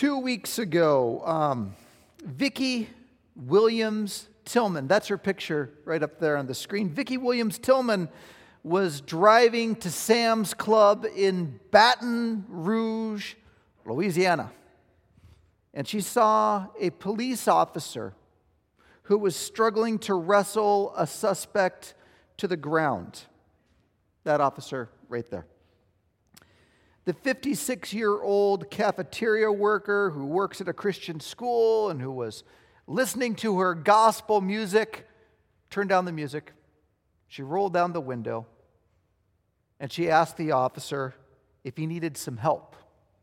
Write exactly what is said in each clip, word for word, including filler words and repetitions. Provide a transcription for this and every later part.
Two weeks ago, um, Vicki Williams Tillman, that's her picture right up there on the screen. Vicki Williams Tillman was driving to Sam's Club in Baton Rouge, Louisiana. And she saw a police officer who was struggling to wrestle a suspect to the ground. That officer right there. The fifty-six-year-old cafeteria worker who works at a Christian school and who was listening to her gospel music turned down the music. She rolled down the window and she asked the officer if he needed some help.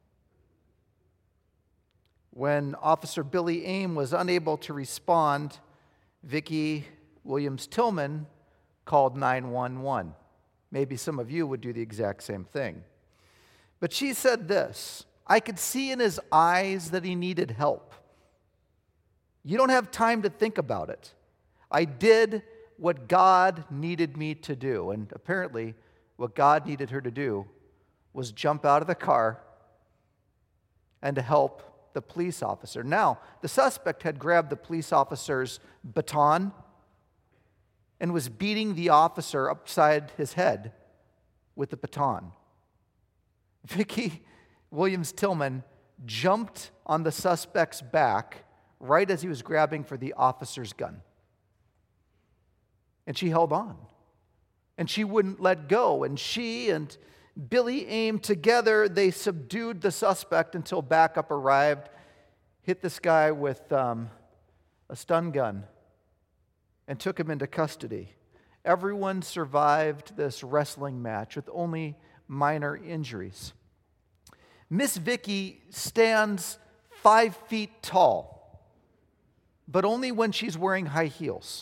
When Officer Billy Aim was unable to respond, Vicki Williams Tillman called nine one one. Maybe some of you would do the exact same thing. But she said this, I could see in his eyes that he needed help. You don't have time to think about it. I did what God needed me to do. And apparently, what God needed her to do was jump out of the car and to help the police officer. Now, the suspect had grabbed the police officer's baton and was beating the officer upside his head with the baton. Vicki Williams Tillman jumped on the suspect's back right as he was grabbing for the officer's gun. And she held on. And she wouldn't let go. And she and Billy Aim together, they subdued the suspect until backup arrived, hit this guy with um, a stun gun, and took him into custody. Everyone survived this wrestling match with only minor injuries. Miss Vicki stands five feet tall, but only when she's wearing high heels.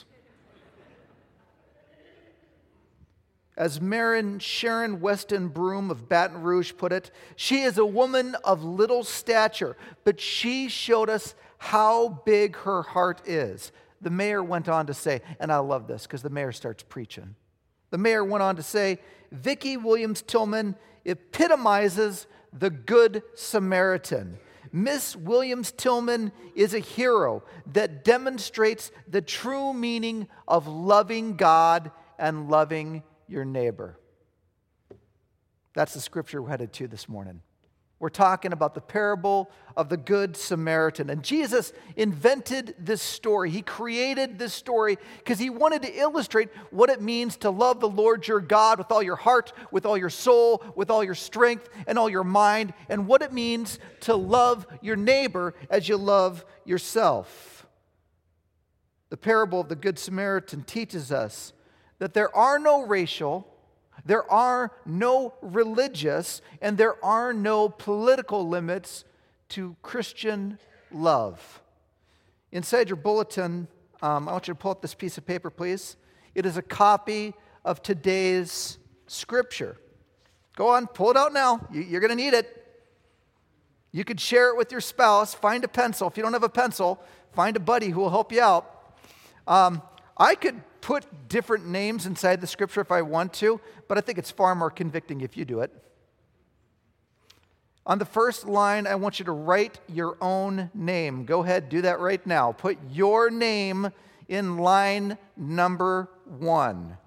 As Marin Sharon Weston Broom of Baton Rouge put it, she is a woman of little stature, but she showed us how big her heart is. The mayor went on to say, and I love this because the mayor starts preaching. The mayor went on to say, Vicki Williams Tillman epitomizes the Good Samaritan. Miss Williams Tillman is a hero that demonstrates the true meaning of loving God and loving your neighbor. That's the scripture we're headed to this morning. We're talking about the parable of the Good Samaritan. And Jesus invented this story. He created this story because he wanted to illustrate what it means to love the Lord your God with all your heart, with all your soul, with all your strength, and all your mind, and what it means to love your neighbor as you love yourself. The parable of the Good Samaritan teaches us that there are no racial, there are no religious, and there are no political limits to Christian love. Inside your bulletin, um, I want you to pull up this piece of paper, please. It is a copy of today's scripture. Go on, pull it out now. You, you're going to need it. You could share it with your spouse. Find a pencil. If you don't have a pencil, find a buddy who will help you out. Um, I could put different names inside the scripture if I want to, but I think it's far more convicting if you do it. On the first line, I want you to write your own name. Go ahead, do that right now. Put your name in line number one.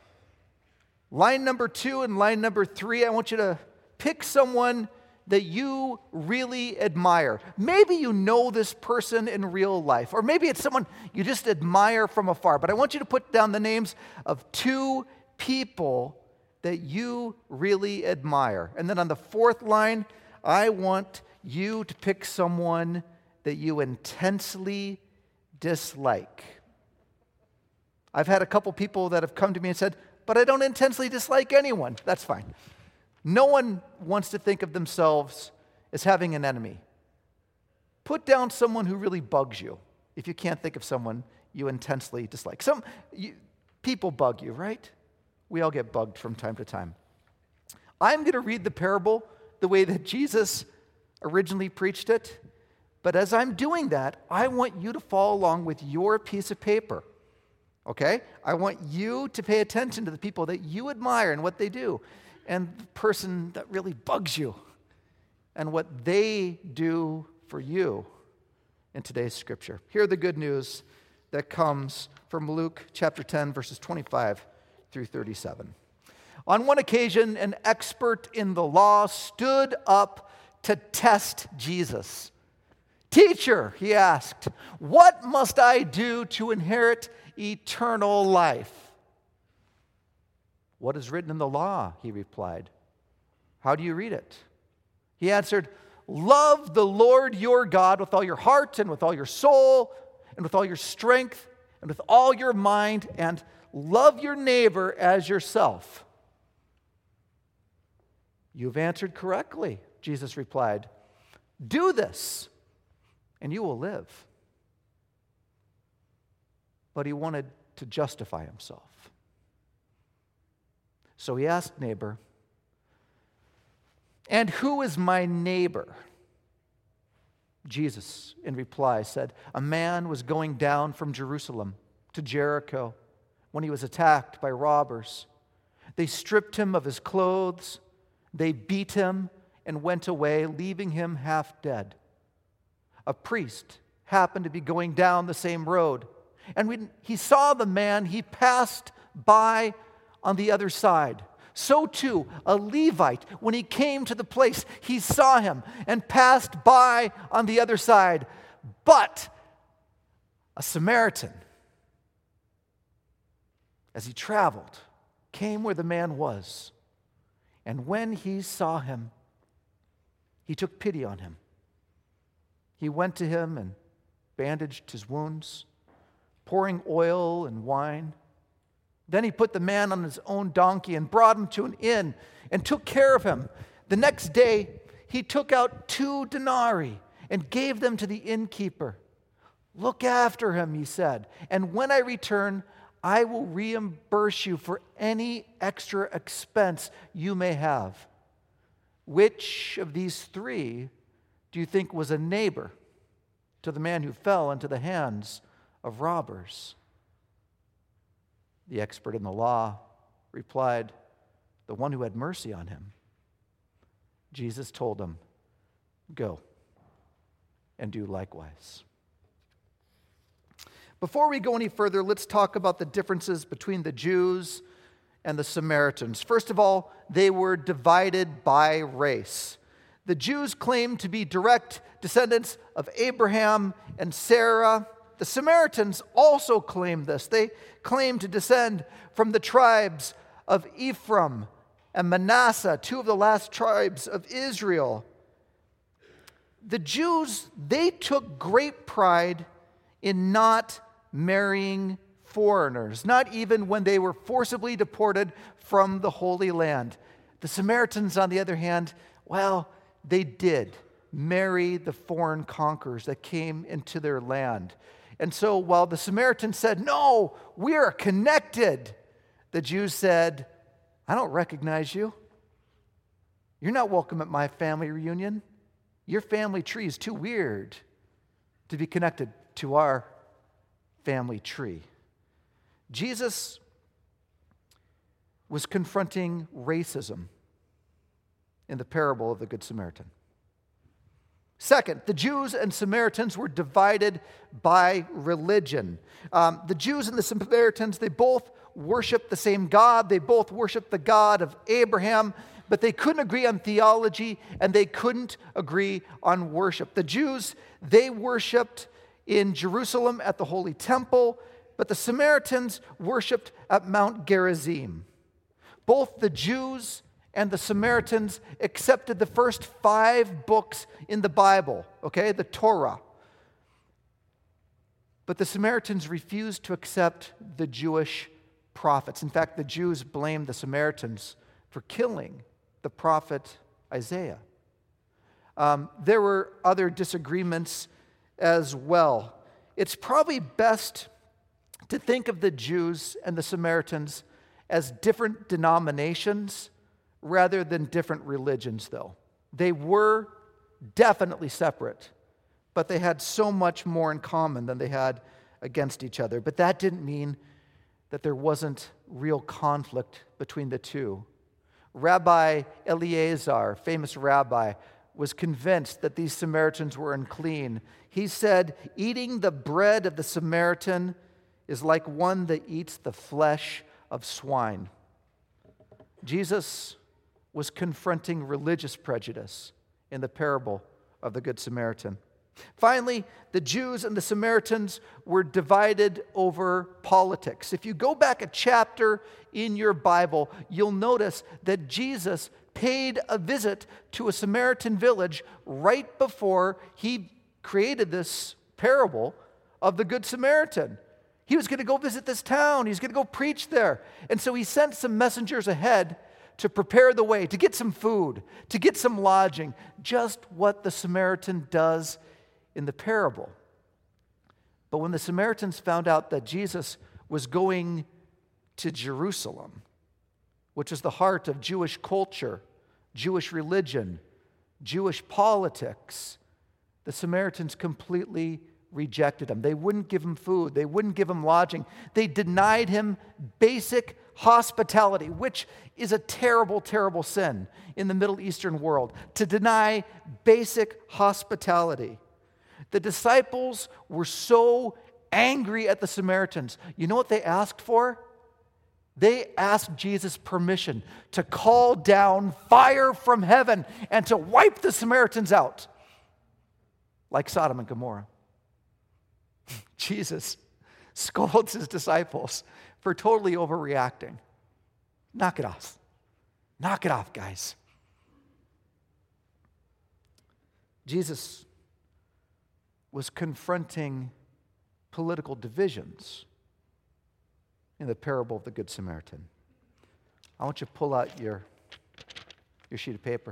Line number two and line number three, I want you to pick someone that you really admire. Maybe you know this person in real life, or maybe it's someone you just admire from afar. But I want you to put down the names of two people that you really admire. And then on the fourth line, I want you to pick someone that you intensely dislike. I've had a couple people that have come to me and said, but I don't intensely dislike anyone. That's fine. No one wants to think of themselves as having an enemy. Put down someone who really bugs you if you can't think of someone you intensely dislike. Some you, people bug you, right? We all get bugged from time to time. I'm going to read the parable the way that Jesus originally preached it, but as I'm doing that, I want you to follow along with your piece of paper. Okay? I want you to pay attention to the people that you admire and what they do, and the person that really bugs you and what they do for you in today's scripture. Hear the good news that comes from Luke chapter ten, verses twenty-five through thirty-seven. On one occasion, an expert in the law stood up to test Jesus. "Teacher," he asked, "what must I do to inherit eternal life?" "What is written in the law?" he replied. "How do you read it?" He answered, "Love the Lord your God with all your heart and with all your soul and with all your strength and with all your mind, and love your neighbor as yourself." "You've answered correctly," Jesus replied. "Do this, and you will live." But he wanted to justify himself. So he asked neighbor, "And who is my neighbor?" Jesus, in reply, said, "A man was going down from Jerusalem to Jericho when he was attacked by robbers. They stripped him of his clothes, they beat him, and went away, leaving him half dead. A priest happened to be going down the same road, and when he saw the man, he passed by on the other side. So too, a Levite, when he came to the place, he saw him and passed by on the other side. But a Samaritan, as he traveled, came where the man was. And when he saw him, he took pity on him. He went to him and bandaged his wounds, pouring oil and wine. Then he put the man on his own donkey and brought him to an inn and took care of him. The next day, he took out two denarii and gave them to the innkeeper. 'Look after him,' he said, 'and when I return, I will reimburse you for any extra expense you may have.' Which of these three do you think was a neighbor to the man who fell into the hands of robbers?" The expert in the law replied, "The one who had mercy on him." Jesus told him, "Go and do likewise." Before we go any further, let's talk about the differences between the Jews and the Samaritans. First of all, they were divided by race. The Jews claimed to be direct descendants of Abraham and Sarah. The Samaritans also claimed this. They claimed to descend from the tribes of Ephraim and Manasseh, two of the last tribes of Israel. The Jews, they took great pride in not marrying foreigners, not even when they were forcibly deported from the Holy Land. The Samaritans, on the other hand, well, they did marry the foreign conquerors that came into their land. And so while the Samaritans said, "No, we are connected," the Jews said, "I don't recognize you. You're not welcome at my family reunion. Your family tree is too weird to be connected to our family tree." Jesus was confronting racism in the parable of the Good Samaritan. Second, the Jews and Samaritans were divided by religion. Um, the Jews and the Samaritans, they both worshiped the same God. They both worshiped the God of Abraham, but they couldn't agree on theology and they couldn't agree on worship. The Jews, they worshiped in Jerusalem at the Holy Temple, but the Samaritans worshiped at Mount Gerizim. Both the Jews and the Samaritans accepted the first five books in the Bible, okay, the Torah. But the Samaritans refused to accept the Jewish prophets. In fact, the Jews blamed the Samaritans for killing the prophet Isaiah. Um, there were other disagreements as well. It's probably best to think of the Jews and the Samaritans as different denominations rather than different religions, though. They were definitely separate, but they had so much more in common than they had against each other. But that didn't mean that there wasn't real conflict between the two. Rabbi Eleazar, famous rabbi, was convinced that these Samaritans were unclean. He said, "Eating the bread of the Samaritan is like one that eats the flesh of swine." Jesus was confronting religious prejudice in the parable of the Good Samaritan. Finally, the Jews and the Samaritans were divided over politics. If you go back a chapter in your Bible, you'll notice that Jesus paid a visit to a Samaritan village right before he created this parable of the Good Samaritan. He was going to go visit this town. He's going to go preach there. And so he sent some messengers ahead to prepare the way, to get some food, to get some lodging, just what the Samaritan does in the parable. But when the Samaritans found out that Jesus was going to Jerusalem, which is the heart of Jewish culture, Jewish religion, Jewish politics, the Samaritans completely rejected him. They wouldn't give him food. They wouldn't give him lodging. They denied him basic hospitality, which is a terrible, terrible sin in the Middle Eastern world, to deny basic hospitality. The disciples were so angry at the Samaritans. You know what they asked for? They asked Jesus permission to call down fire from heaven and to wipe the Samaritans out, like Sodom and Gomorrah. Jesus scolds his disciples for totally overreacting. Knock it off. Knock it off, guys. Jesus was confronting political divisions in the parable of the Good Samaritan. I want you to pull out your, your sheet of paper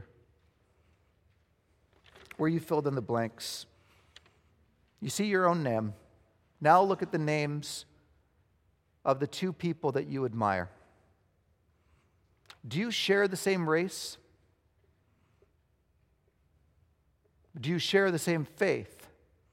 where you filled in the blanks. You see your own name. Now look at the names of the two people that you admire. Do you share the same race? Do you share the same faith?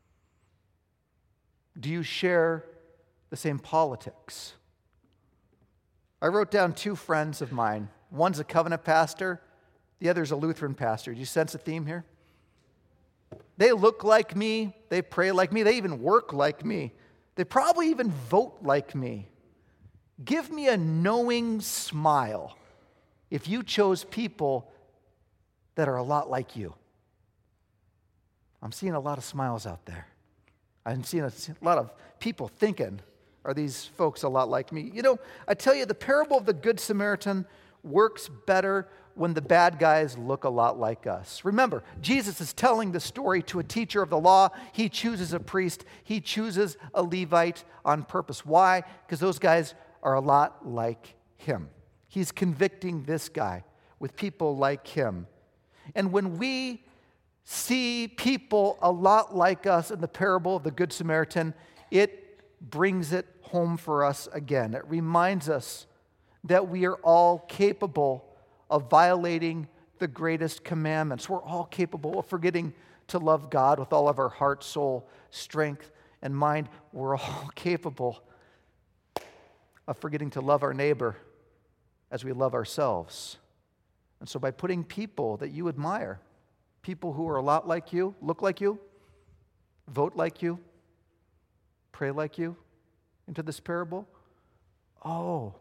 Do you share the same politics? I wrote down two friends of mine. One's a covenant pastor, the other's a Lutheran pastor. Do you sense a theme here? They look like me, they pray like me, they even work like me. They probably even vote like me. Give me a knowing smile if you chose people that are a lot like you. I'm seeing a lot of smiles out there. I'm seeing a lot of people thinking, are these folks a lot like me? You know, I tell you, the parable of the Good Samaritan works better when the bad guys look a lot like us. Remember, Jesus is telling the story to a teacher of the law. He chooses a priest. He chooses a Levite on purpose. Why? Because those guys are a lot like him. He's convicting this guy with people like him. And when we see people a lot like us in the parable of the Good Samaritan, it brings it home for us again. It reminds us that we are all capable of violating the greatest commandments. We're all capable of forgetting to love God with all of our heart, soul, strength, and mind. We're all capable of forgetting to love our neighbor as we love ourselves. And so by putting people that you admire, people who are a lot like you, look like you, vote like you, pray like you, into this parable, oh,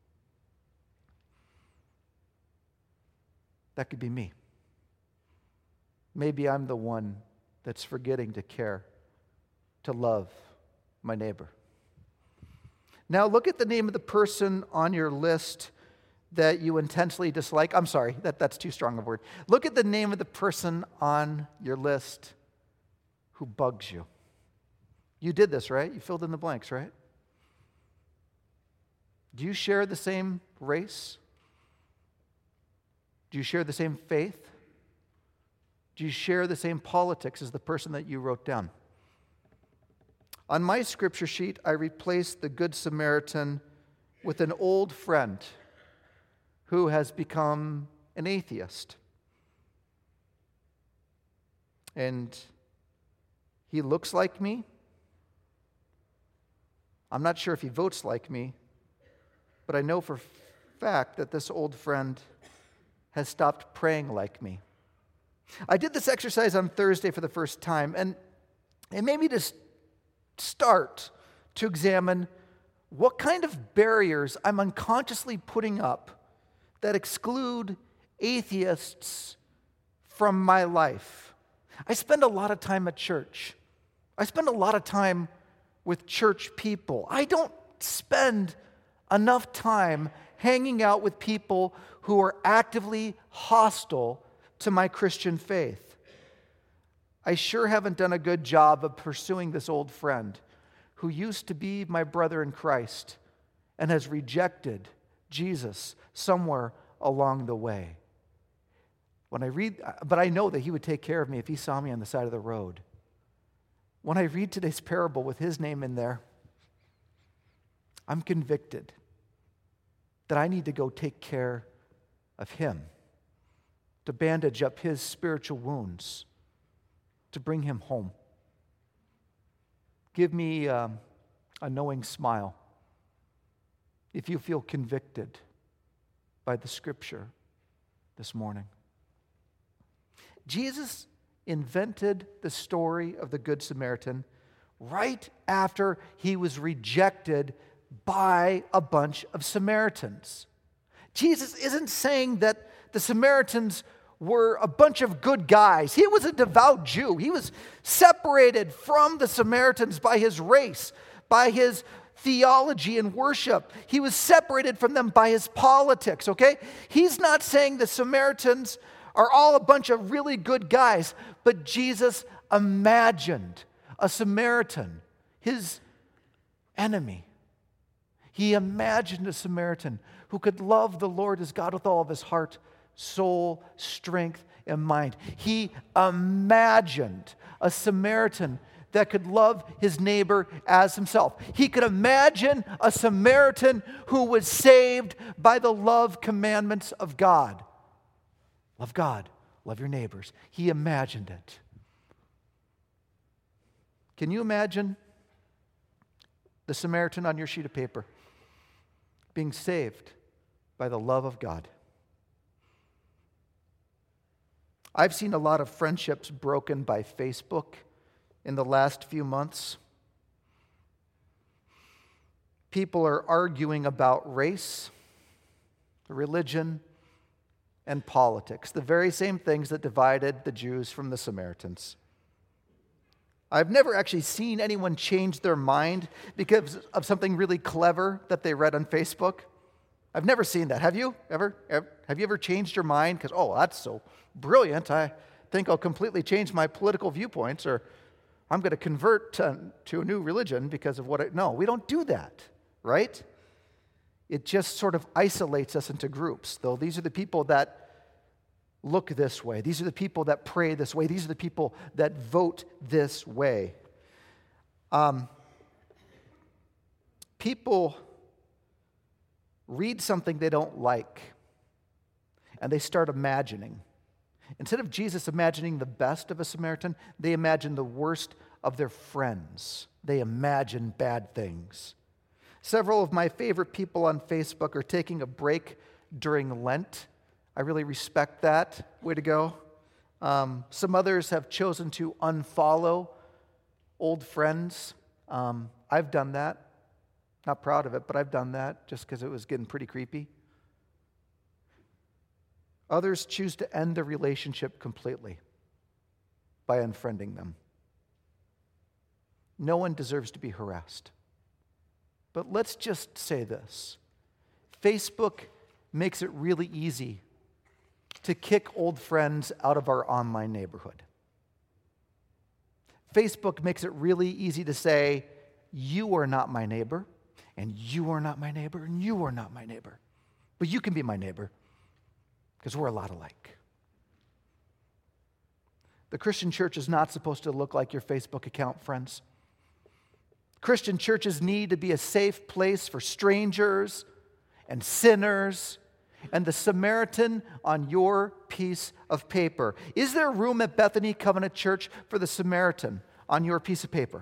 that could be me. Maybe I'm the one that's forgetting to care, to love my neighbor. Now look at the name of the person on your list that you intensely dislike. I'm sorry, that, that's too strong a word. Look at the name of the person on your list who bugs you. You did this, right? You filled in the blanks, right? Do you share the same race? Do you share the same faith? Do you share the same politics as the person that you wrote down? On my scripture sheet, I replaced the Good Samaritan with an old friend who has become an atheist. And he looks like me. I'm not sure if he votes like me, but I know for a fact that this old friend has stopped praying like me. I did this exercise on Thursday for the first time, and it made me just start to examine what kind of barriers I'm unconsciously putting up that exclude atheists from my life. I spend a lot of time at church. I spend a lot of time with church people. I don't spend enough time hanging out with people who are actively hostile to my Christian faith. I sure haven't done a good job of pursuing this old friend who used to be my brother in Christ and has rejected Jesus somewhere along the way. When I read, but I know that he would take care of me if he saw me on the side of the road. When I read today's parable with his name in there, I'm convicted that I need to go take care of him, to bandage up his spiritual wounds, to bring him home. Give me um, a knowing smile if you feel convicted by the Scripture this morning. Jesus invented the story of the Good Samaritan right after he was rejected by a bunch of Samaritans. Jesus isn't saying that the Samaritans were a bunch of good guys. He was a devout Jew. He was separated from the Samaritans by his race, by his theology and worship. He was separated from them by his politics, okay? He's not saying the Samaritans are all a bunch of really good guys, but Jesus imagined a Samaritan, his enemy. He imagined a Samaritan who could love the Lord his God with all of his heart, soul, strength, and mind. He imagined a Samaritan that could love his neighbor as himself. He could imagine a Samaritan who was saved by the love commandments of God. Love God, love your neighbors. He imagined it. Can you imagine the Samaritan on your sheet of paper being saved by the love of God? I've seen a lot of friendships broken by Facebook in the last few months. People are arguing about race, religion, and politics, the very same things that divided the Jews from the Samaritans. I've never actually seen anyone change their mind because of something really clever that they read on Facebook. I've never seen that. Have you ever? ever have you ever changed your mind because, oh, that's so brilliant, I think I'll completely change my political viewpoints, or I'm going to convert to, to a new religion because of what I... No, we don't do that, right? It just sort of isolates us into groups, though. These are the people that look this way. These are the people that pray this way. These are the people that vote this way. Um, people read something they don't like, and they start imagining. Instead of Jesus imagining the best of a Samaritan, they imagine the worst of their friends. They imagine bad things. Several of my favorite people on Facebook are taking a break during Lent. I really respect that. Way to go. Um, some others have chosen to unfollow old friends. Um, I've done that. Not proud of it, but I've done that just because it was getting pretty creepy. Others choose to end the relationship completely by unfriending them. No one deserves to be harassed. But let's just say this. Facebook makes it really easy to kick old friends out of our online neighborhood. Facebook makes it really easy to say, you are not my neighbor, and you are not my neighbor, and you are not my neighbor. But you can be my neighbor, because we're a lot alike. The Christian church is not supposed to look like your Facebook account, friends. Christian churches need to be a safe place for strangers and sinners and the Samaritan on your piece of paper. Is there room at Bethany Covenant Church for the Samaritan on your piece of paper?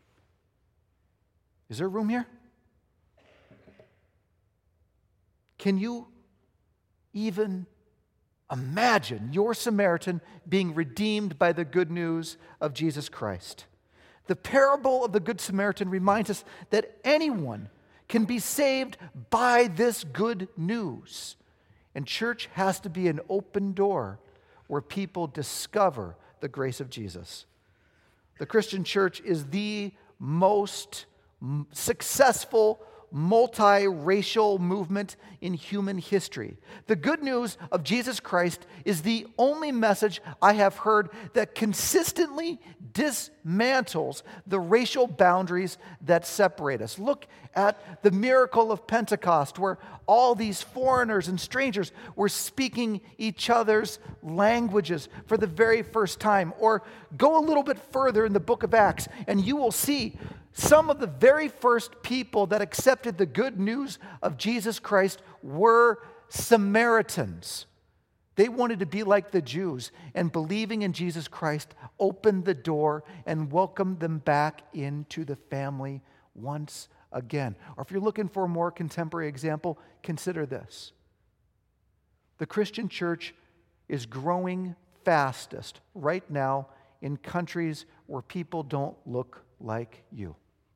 Is there room here? Can you even Imagine your Samaritan being redeemed by the good news of Jesus Christ. The parable of the Good Samaritan reminds us that anyone can be saved by this good news. And church has to be an open door where people discover the grace of Jesus. The Christian church is the most successful multiracial movement in human history. The good news of Jesus Christ is the only message I have heard that consistently dismantles the racial boundaries that separate us. Look at the miracle of Pentecost, where all these foreigners and strangers were speaking each other's languages for the very first time. Or go a little bit further in the book of Acts, and you will see some of the very first people that accepted the good news of Jesus Christ were Samaritans. They wanted to be like the Jews, and believing in Jesus Christ opened the door and welcomed them back into the family once again. Or if you're looking for a more contemporary example, consider this. The Christian church is growing fastest right now in countries where people don't look like you.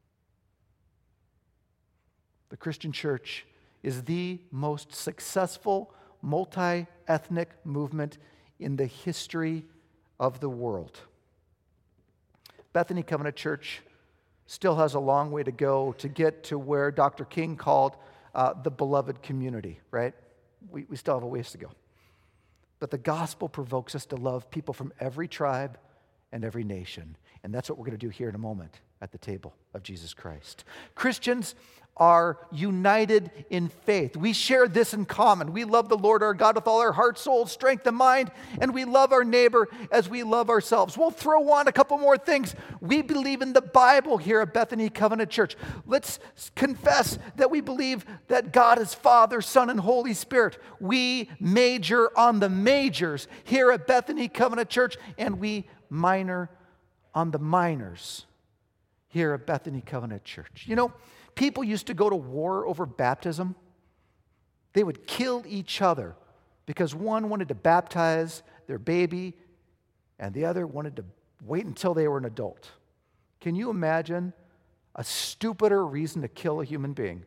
The Christian church is the most successful multi-ethnic movement in the history of the world. Bethany Covenant Church still has a long way to go to get to where Doctor King called uh, the beloved community, right? We, we still have a ways to go. But the gospel provokes us to love people from every tribe and every nation. And that's what we're going to do here in a moment at the table of Jesus Christ. Christians are united in faith. We share this in common. We love the Lord our God with all our heart, soul, strength, and mind, and we love our neighbor as we love ourselves. We'll throw on a couple more things. We believe in the Bible here at Bethany Covenant Church. Let's confess that we believe that God is Father, Son, and Holy Spirit. We major on the majors here at Bethany Covenant Church, and we minor on the minors here at Bethany Covenant Church. You know, people used to go to war over baptism. They would kill each other because one wanted to baptize their baby and the other wanted to wait until they were an adult. Can you imagine a stupider reason to kill a human being?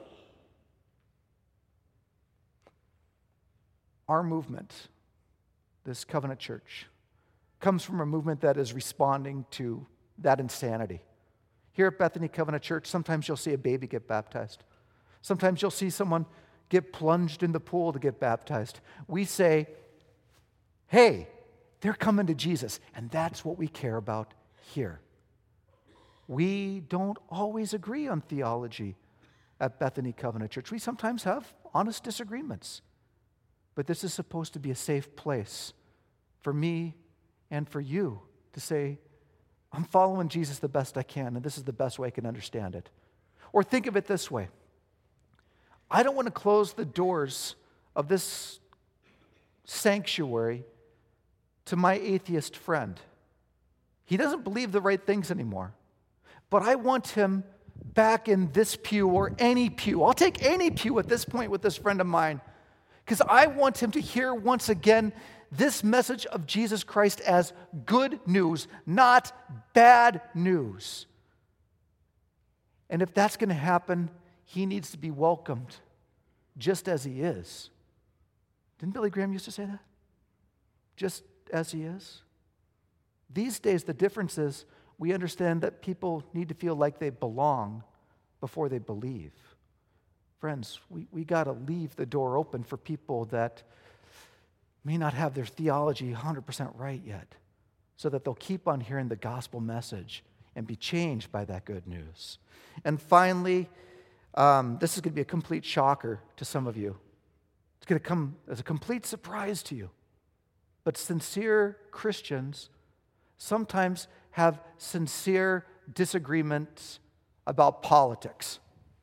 Our movement, this Covenant Church, comes from a movement that is responding to that insanity. Here at Bethany Covenant Church, sometimes you'll see a baby get baptized. Sometimes you'll see someone get plunged in the pool to get baptized. We say, hey, they're coming to Jesus, and that's what we care about here. We don't always agree on theology at Bethany Covenant Church. We sometimes have honest disagreements. But this is supposed to be a safe place for me and for you to say, I'm following Jesus the best I can, and this is the best way I can understand it. Or think of it this way. I don't want to close the doors of this sanctuary to my atheist friend. He doesn't believe the right things anymore. But I want him back in this pew or any pew. I'll take any pew at this point with this friend of mine, because I want him to hear once again this message of Jesus Christ as good news, not bad news. And if that's going to happen, he needs to be welcomed just as he is. Didn't Billy Graham used to say that? Just as he is. These days, the difference is we understand that people need to feel like they belong before they believe. Friends, we, we got to leave the door open for people that may not have their theology one hundred percent right yet, so that they'll keep on hearing the gospel message and be changed by that good news. And finally, um, this is going to be a complete shocker to some of you. It's going to come as a complete surprise to you. But sincere Christians sometimes have sincere disagreements about politics.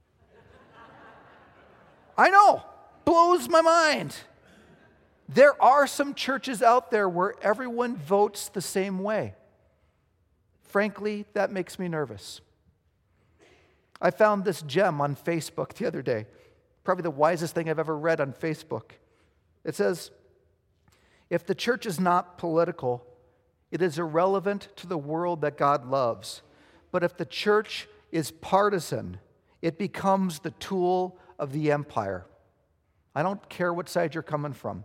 I know, blows my mind. There are some churches out there where everyone votes the same way. Frankly, that makes me nervous. I found this gem on Facebook the other day. Probably the wisest thing I've ever read on Facebook. It says, If the church is not political, it is irrelevant to the world that God loves. But if the church is partisan, it becomes the tool of the empire. I don't care what side you're coming from.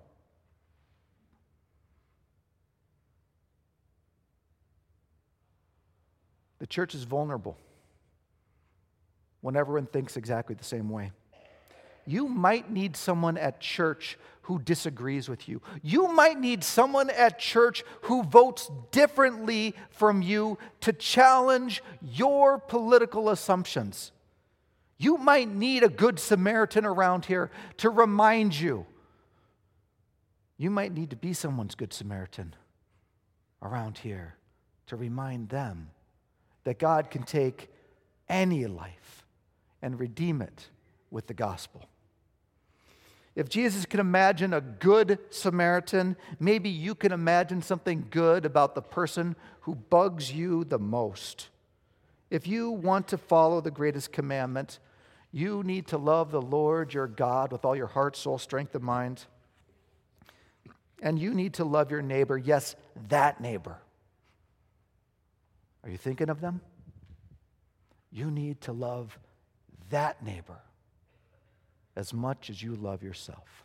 The church is vulnerable when everyone thinks exactly the same way. You might need someone at church who disagrees with you. You might need someone at church who votes differently from you to challenge your political assumptions. You might need a good Samaritan around here to remind you. You might need to be someone's good Samaritan around here to remind them that God can take any life and redeem it with the gospel. If Jesus can imagine a good Samaritan, maybe you can imagine something good about the person who bugs you the most. If you want to follow the greatest commandment, you need to love the Lord your God with all your heart, soul, strength, and mind. And you need to love your neighbor, yes, that neighbor. Are you thinking of them? You need to love that neighbor as much as you love yourself.